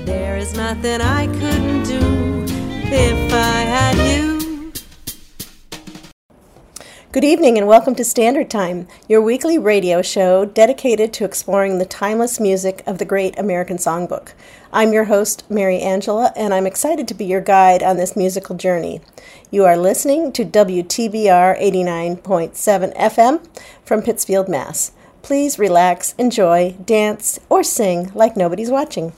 There is nothing I couldn't do if I had you. Good evening and welcome to Standard Time, your weekly radio show dedicated to exploring the timeless music of the great American songbook. I'm your host, Mary Angela, and I'm excited to be your guide on this musical journey. You are listening to WTBR 89.7 FM from Pittsfield, Mass. Please relax, enjoy, dance, or sing like nobody's watching.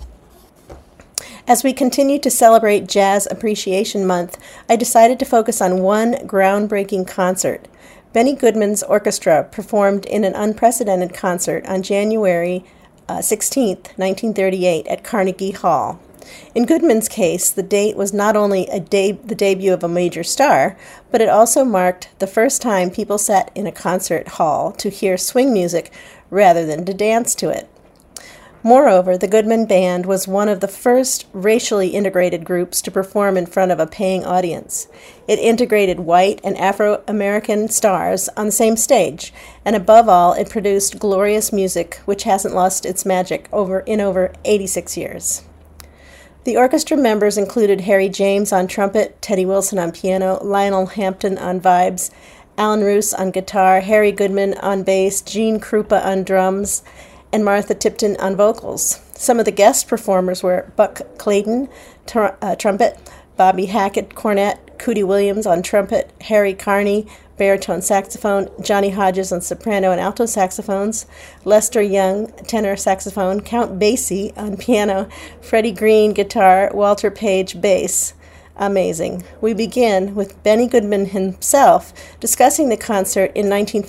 As we continue to celebrate Jazz Appreciation Month, I decided to focus on one groundbreaking concert. Benny Goodman's orchestra performed in an unprecedented concert on January 16, 1938 at Carnegie Hall. In Goodman's case, the date was not only the debut of a major star, but it also marked the first time people sat in a concert hall to hear swing music rather than to dance to it. Moreover, the Goodman Band was one of the first racially integrated groups to perform in front of a paying audience. It integrated white and Afro-American stars on the same stage, and above all, it produced glorious music which hasn't lost its magic in over 86 years. The orchestra members included Harry James on trumpet, Teddy Wilson on piano, Lionel Hampton on vibes, Alan Roos on guitar, Harry Goodman on bass, Gene Krupa on drums, and Martha Tipton on vocals. Some of the guest performers were Buck Clayton, trumpet, Bobby Hackett, cornet, Cootie Williams on trumpet, Harry Carney, baritone saxophone, Johnny Hodges on soprano and alto saxophones, Lester Young, tenor saxophone, Count Basie on piano, Freddie Green, guitar, Walter Page, bass. Amazing. We begin with Benny Goodman himself discussing the concert in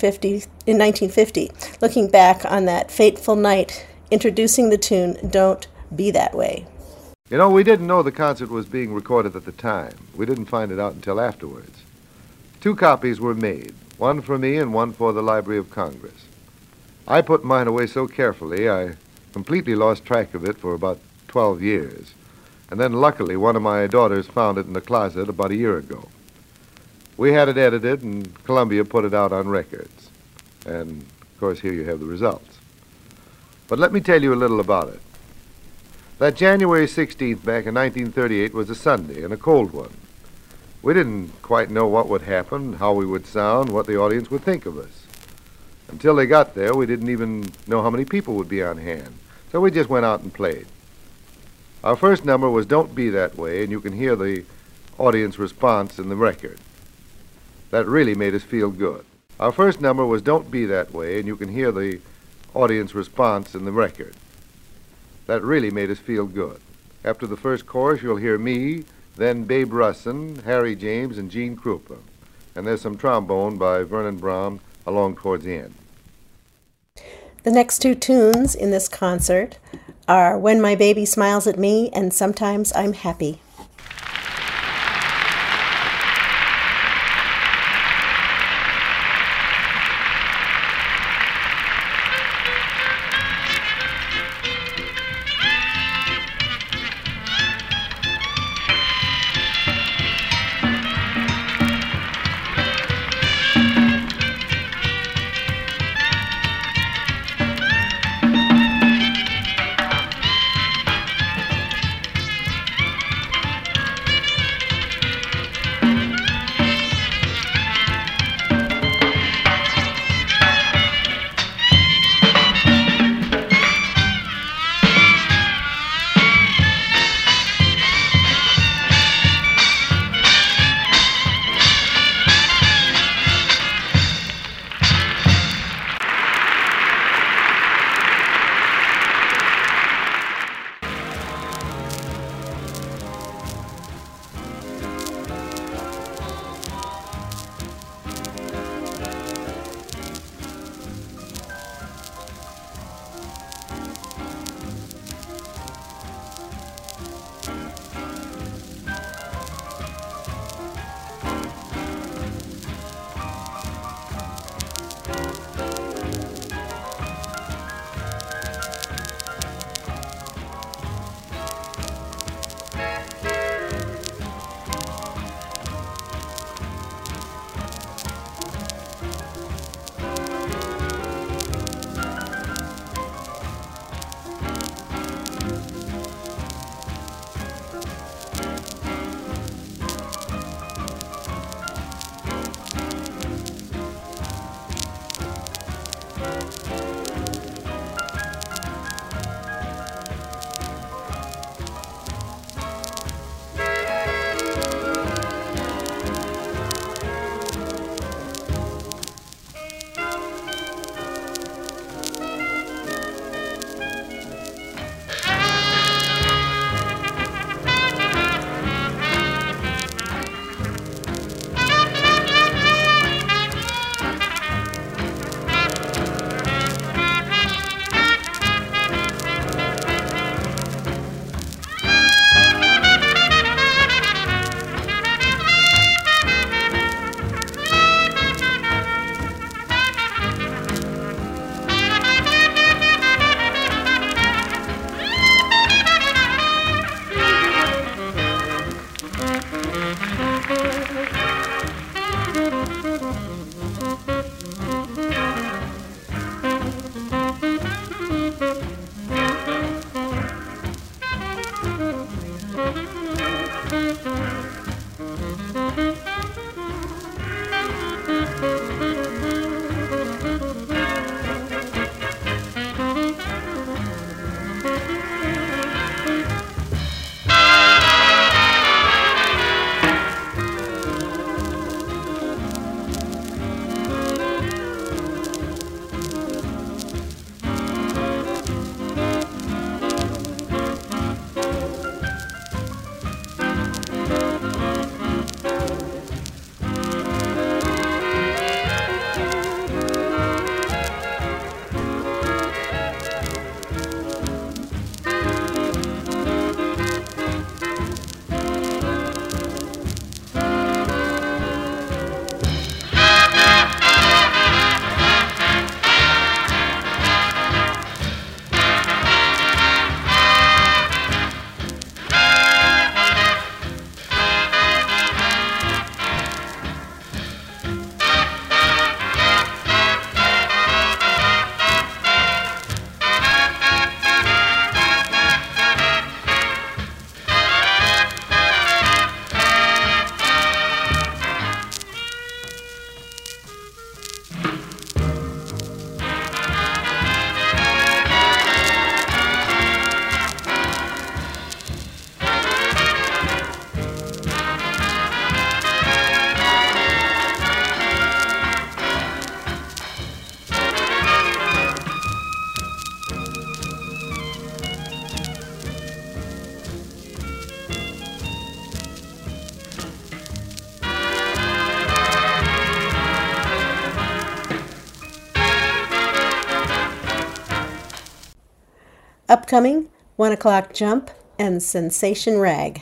1950, looking back on that fateful night, introducing the tune, Don't Be That Way. You know, we didn't know the concert was being recorded at the time. We didn't find it out until afterwards. 2 copies were made, one for me and one for the Library of Congress. I put mine away so carefully, I completely lost track of it for about 12 years. And then luckily one of my daughters found it in the closet about a year ago. We had it edited and Columbia put it out on records. And of course here you have the results. But let me tell you a little about it. That January 16th back in 1938 was a Sunday and a cold one. We didn't quite know what would happen, how we would sound, what the audience would think of us. Until they got there, we didn't even know how many people would be on hand. So we just went out and played. Our first number was Don't Be That Way, and you can hear the audience response in the record. That really made us feel good. Our first number was Don't Be That Way, and you can hear the audience response in the record. That really made us feel good. After the first chorus, you'll hear me, then Babe Russin, Harry James, and Gene Krupa. And there's some trombone by Vernon Brown along towards the end. The next 2 tunes in this concert are When My Baby Smiles at Me and Sometimes I'm Happy. Upcoming, 1 o'clock jump and Sensation Rag.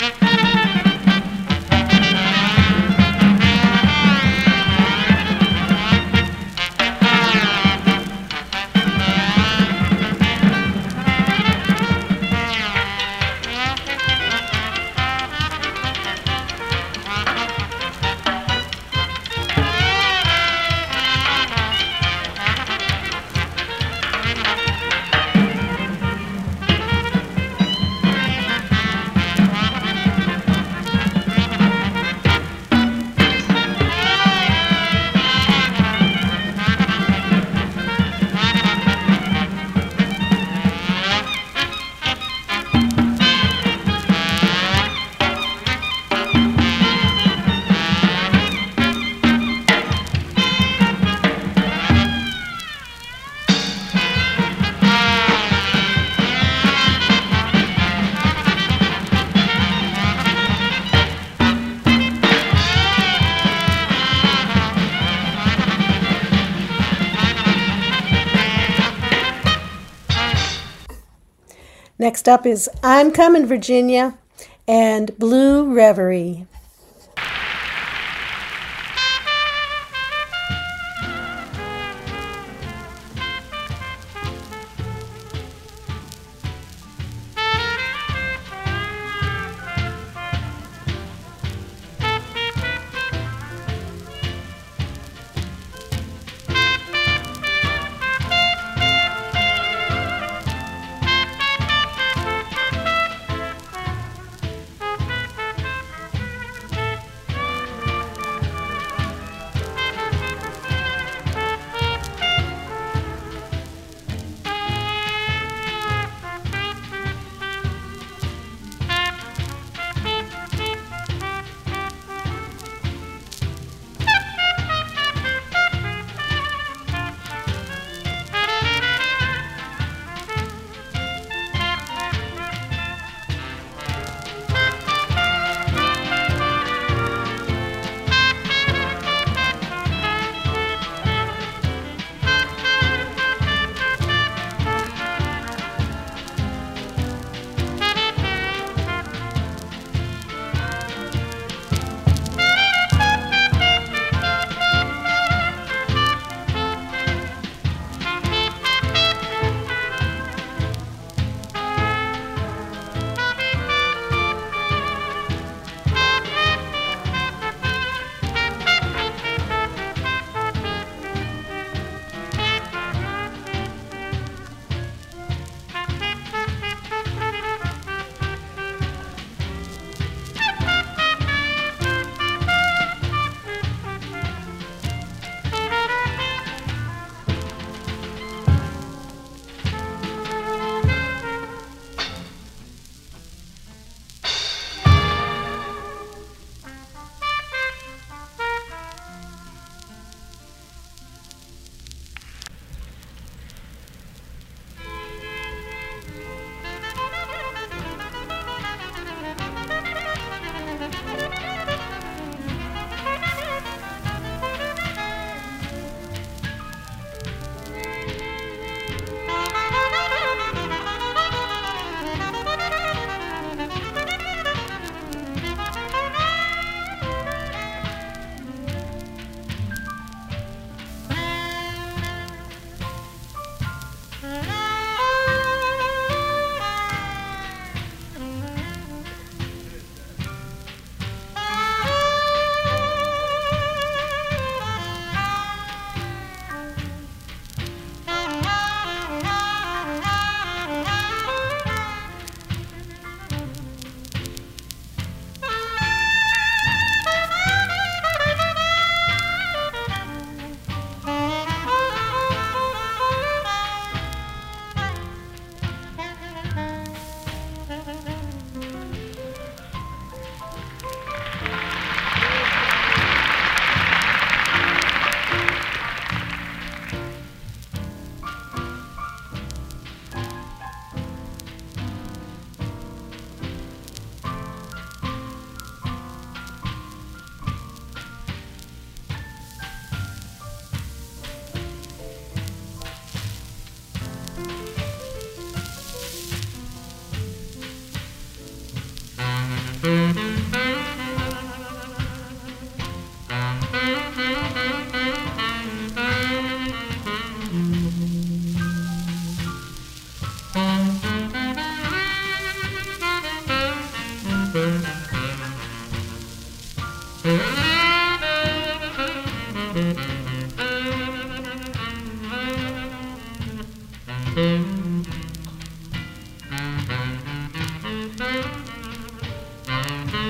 Next up is I'm Coming, Virginia, and Blue Reverie.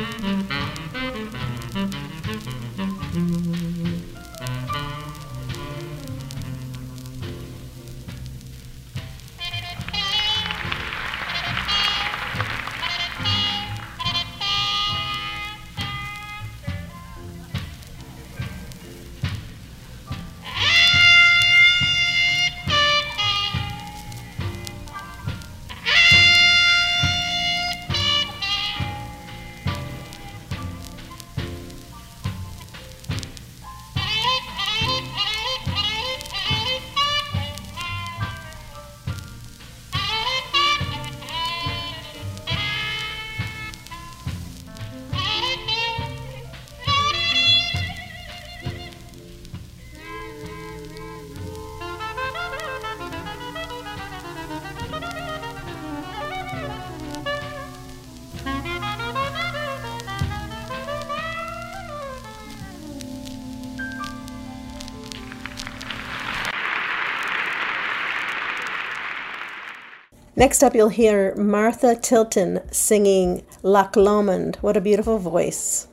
Next up, you'll hear Martha Tilton singing Loch Lomond. What a beautiful voice.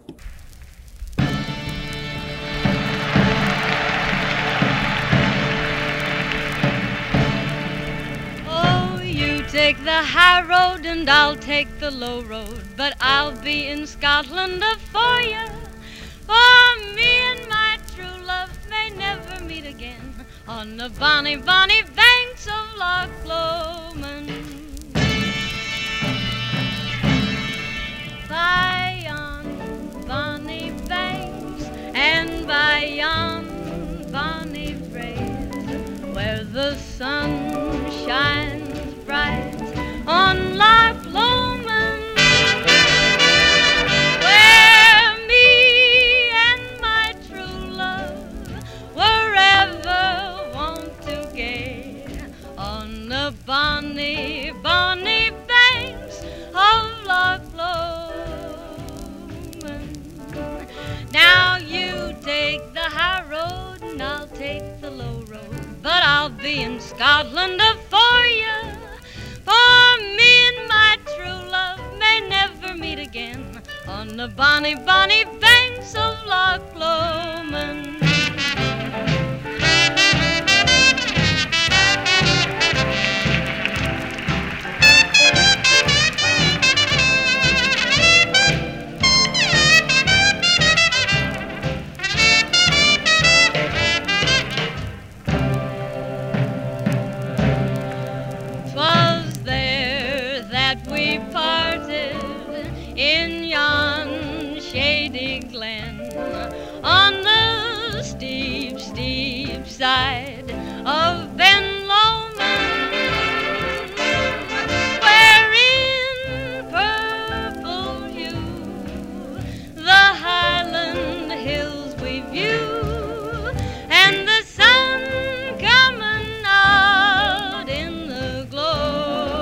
Oh, you take the high road and I'll take the low road, but I'll be in Scotland for you. For me and my true love may never meet again on the bonny, bonny banks of Loch Lomond. By yon bonny banks and by yon bonny braes, where the sun shines bright on Loch Lomond, where me and my true love were ever wont to gay, on the bonny, bonny banks of Loch Lomond. Now you take the high road and I'll take the low road, but I'll be in Scotland for you. For me and my true love may never meet again on the bonny, bonny banks of Loch Lomond. In yon shady glen, on the steep, steep side of Ben Lomond, where in purple hue the Highland hills we view, and the sun coming out in the glow.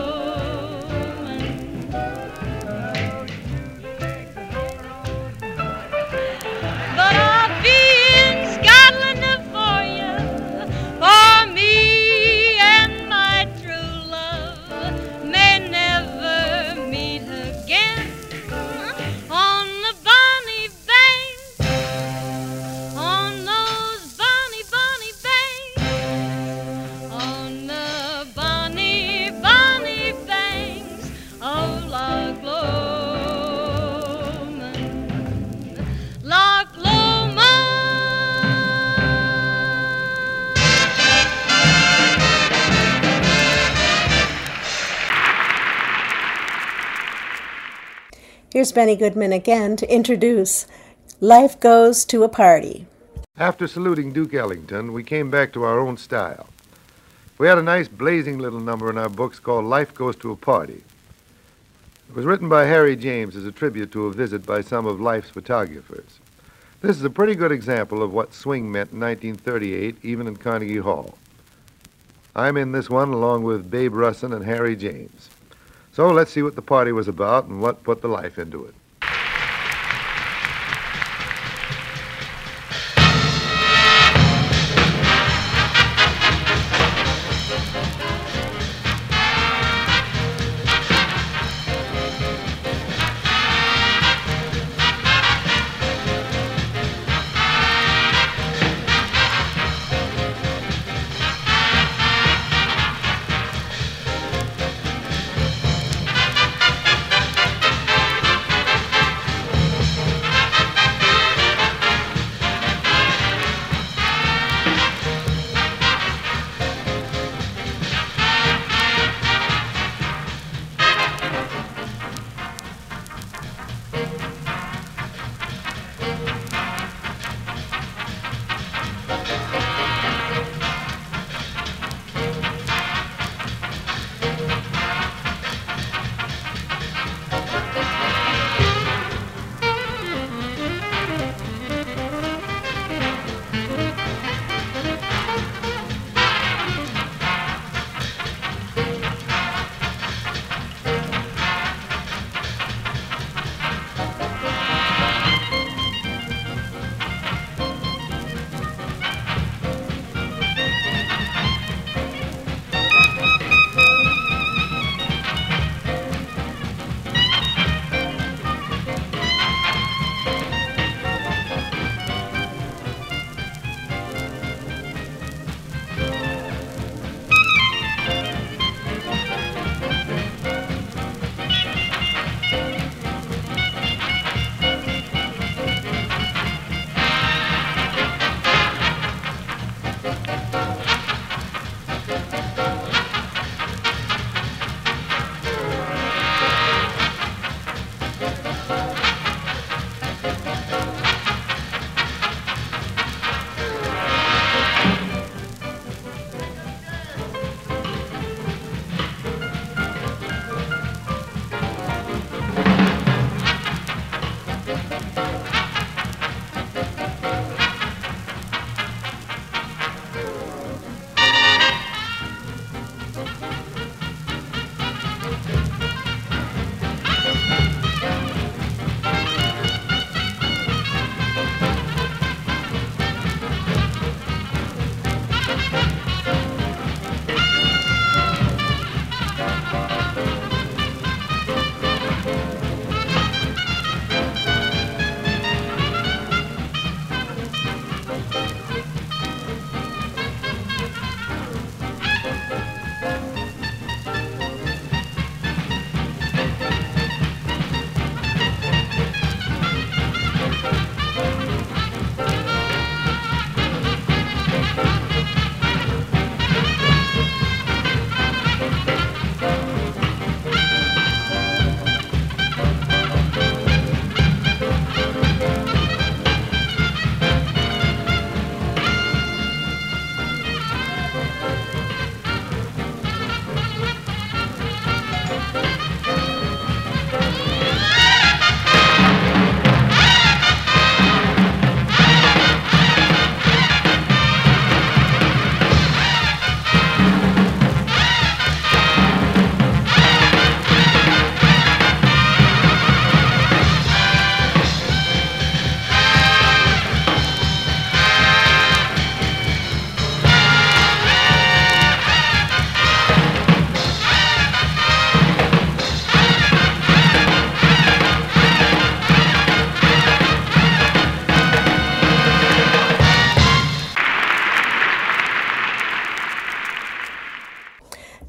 Here's Benny Goodman again to introduce Life Goes to a Party. After saluting Duke Ellington, we came back to our own style. We had a nice blazing little number in our books called Life Goes to a Party. It was written by Harry James as a tribute to a visit by some of Life's photographers. This is a pretty good example of what swing meant in 1938, even in Carnegie Hall. I'm in this one along with Babe Russin and Harry James. So let's see what the party was about and what put the life into it.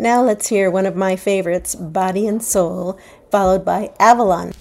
Now let's hear one of my favorites, Body and Soul, followed by Avalon.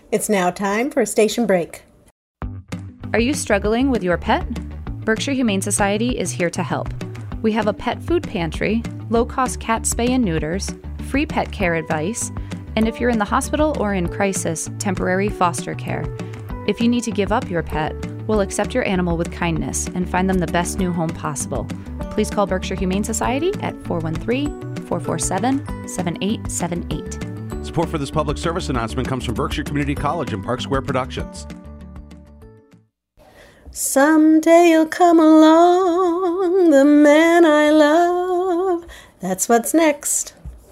It's now time for a station break. Are you struggling with your pet? Berkshire Humane Society is here to help. We have a pet food pantry, low-cost cat spay and neuters, free pet care advice, and if you're in the hospital or in crisis, temporary foster care. If you need to give up your pet, we'll accept your animal with kindness and find them the best new home possible. Please call Berkshire Humane Society at 413-447-7878. Support for this public service announcement comes from Berkshire Community College and Park Square Productions. Someday you'll come along, the man I love. That's what's next.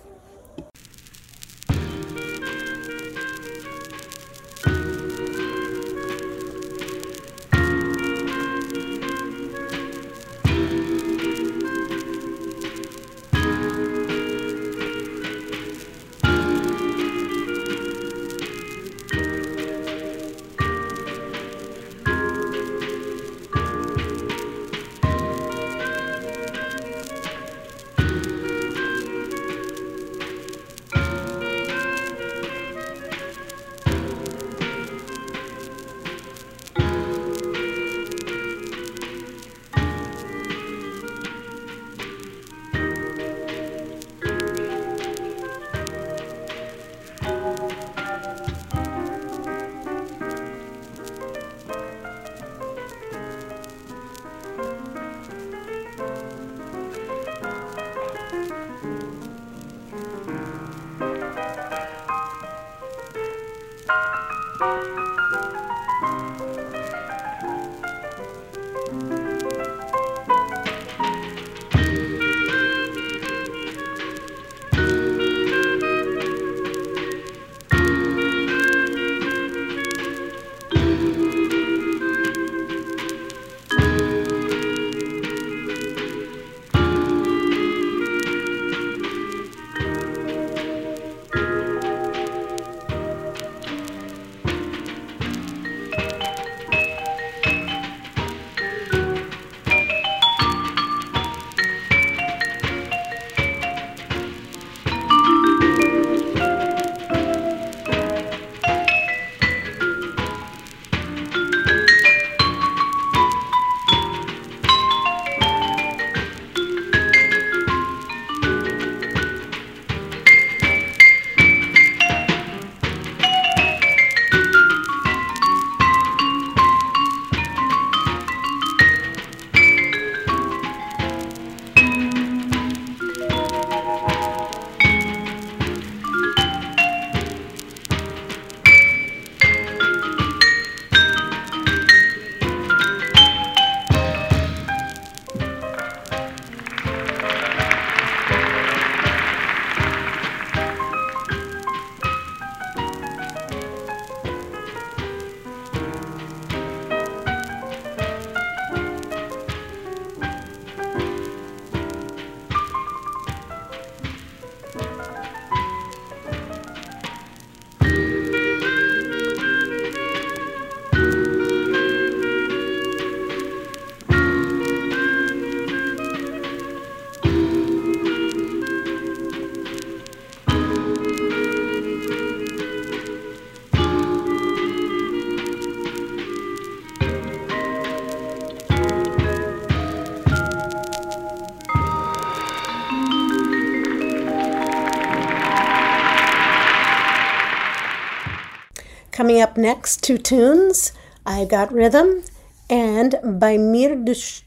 Coming up next, two tunes. I Got Rhythm and by Mir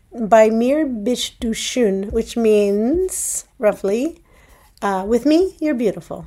bist du schön, which means, roughly, with me, you're beautiful.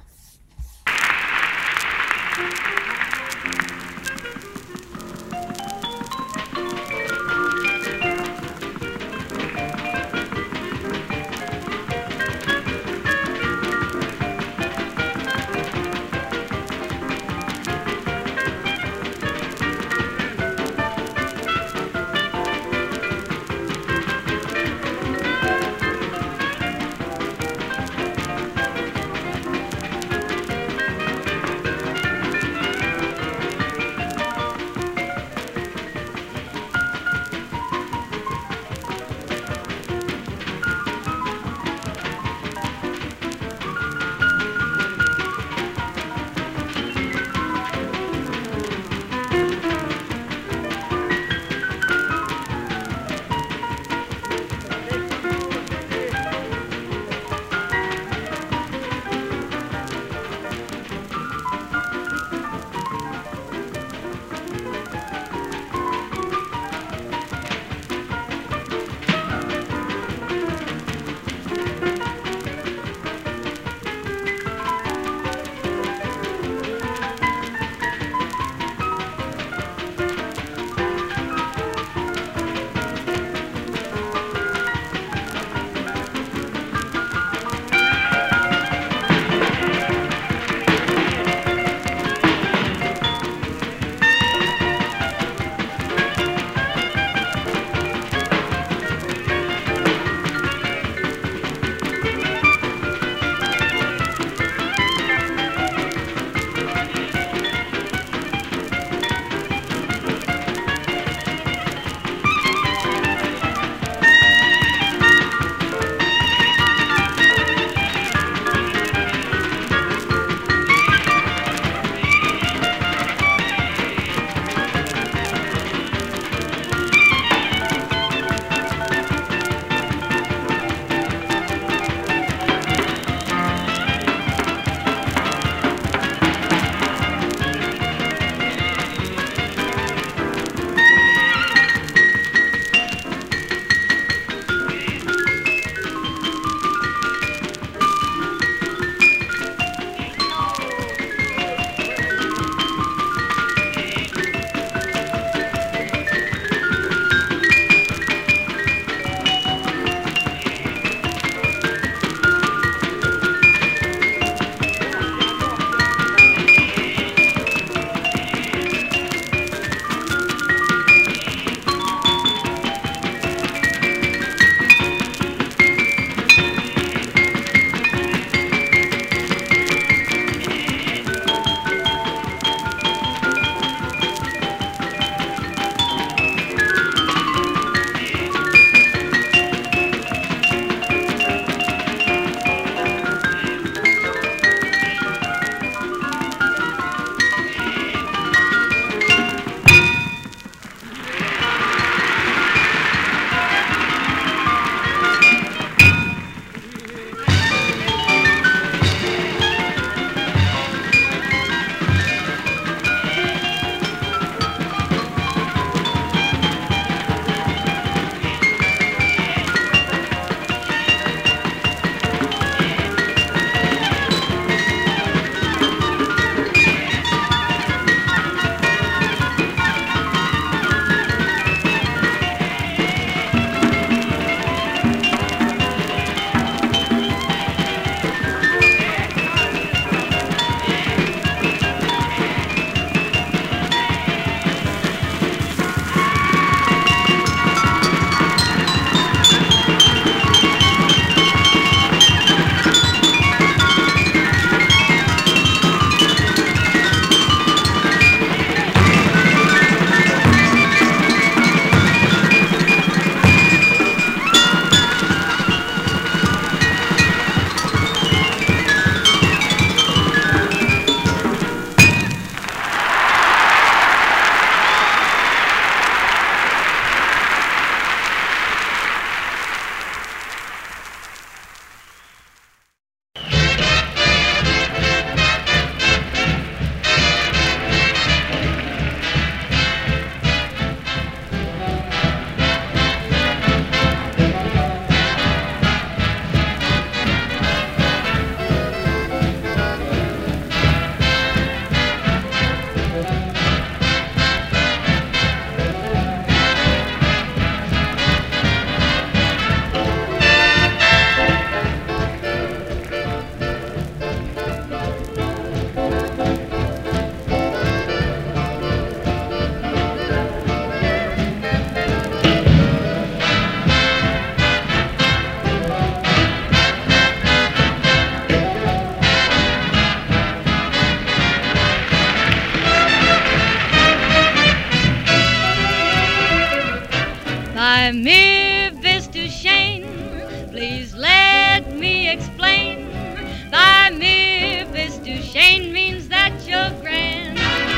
By Memphis to Shane, please let me explain. By Memphis to Shane means that you're grand.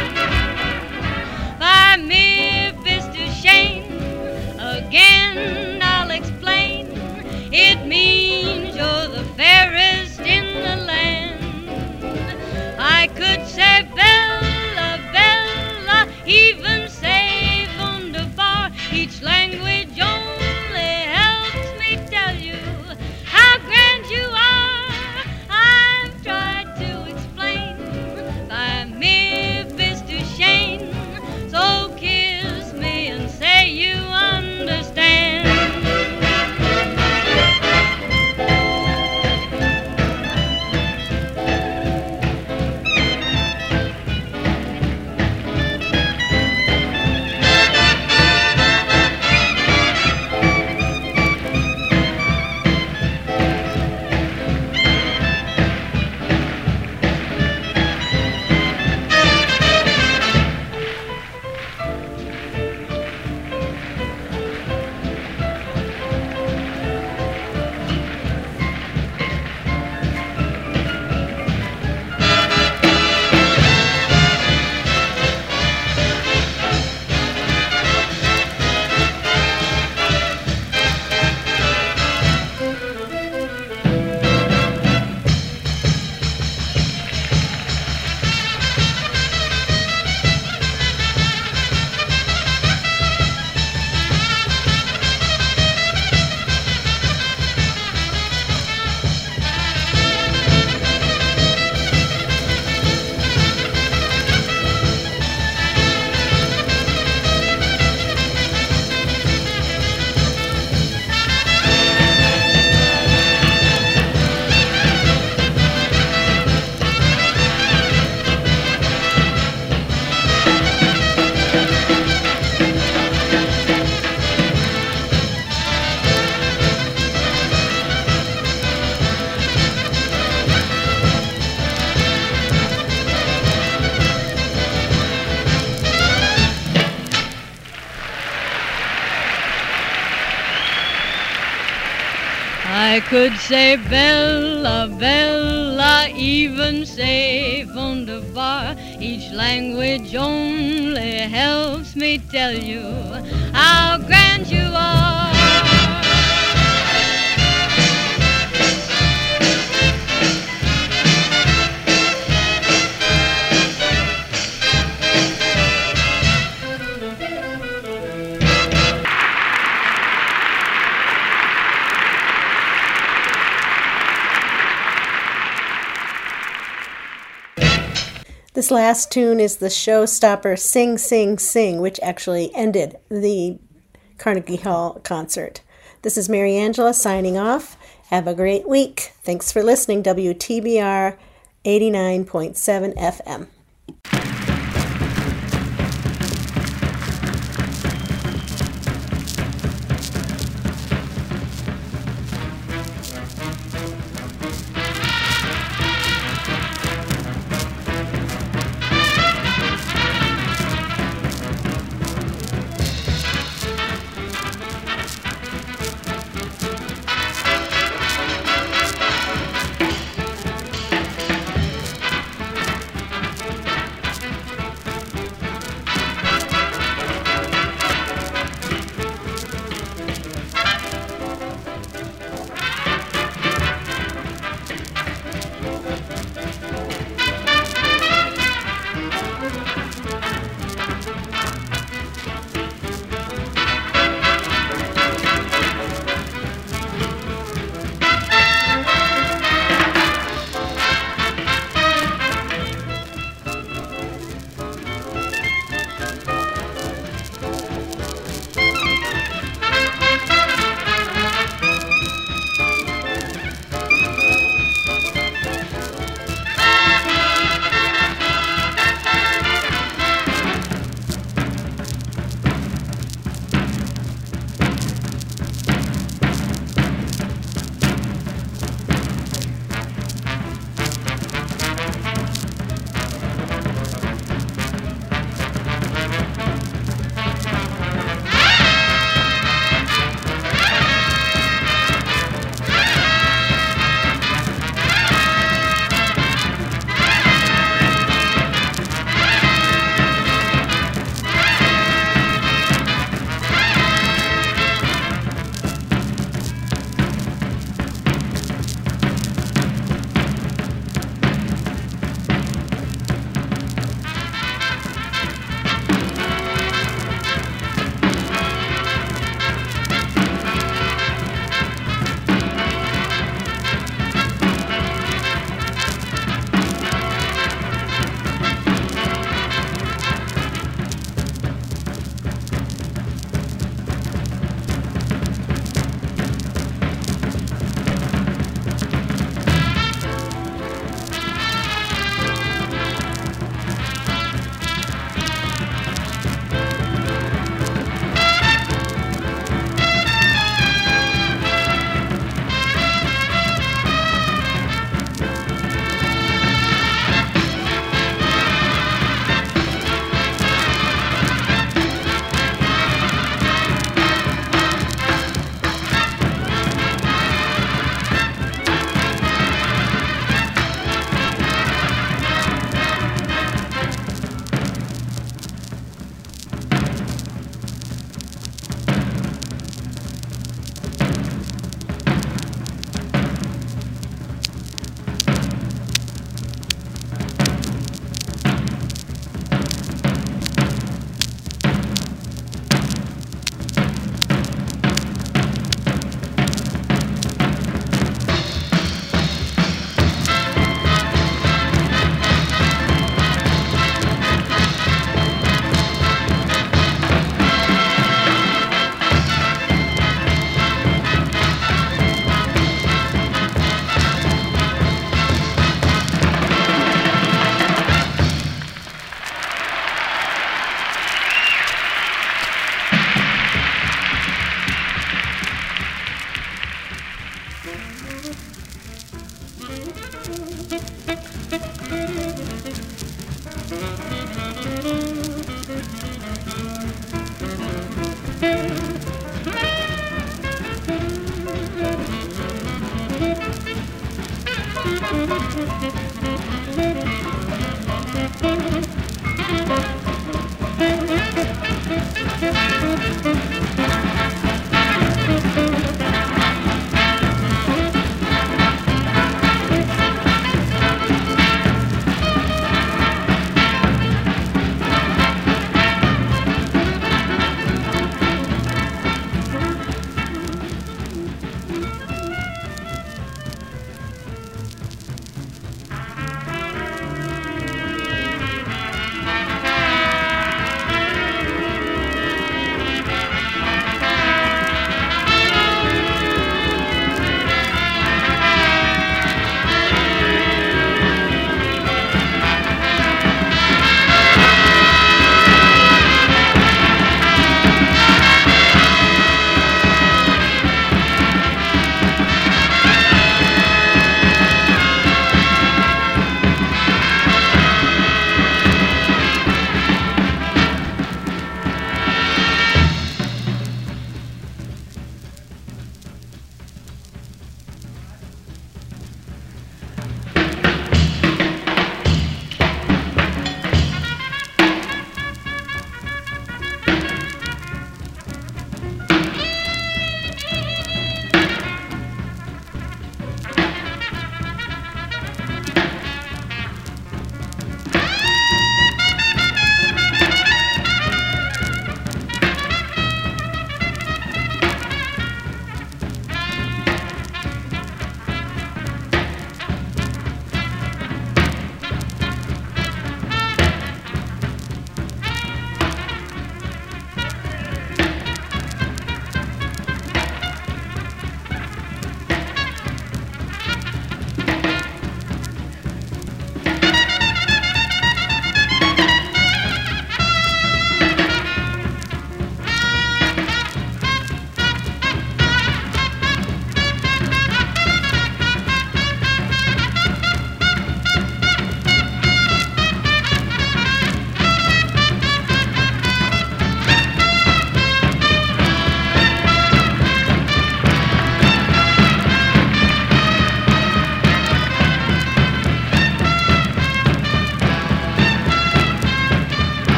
By Memphis to Shane, again I'll explain. It means you're the fairest in the land. I could say Bella, Bella, even say wunderbar. Each language only helps me tell you how grand you are. I've tried to explain by Memphis to Shane, so kiss me and say you understand. I could say Bella, Bella, even say wunderbar. Each language only helps me tell you how grand you are. This last tune is the showstopper Sing, Sing, Sing, which actually ended the Carnegie Hall concert. This is Mary Angela signing off. Have a great week. Thanks for listening, WTBR 89.7 FM.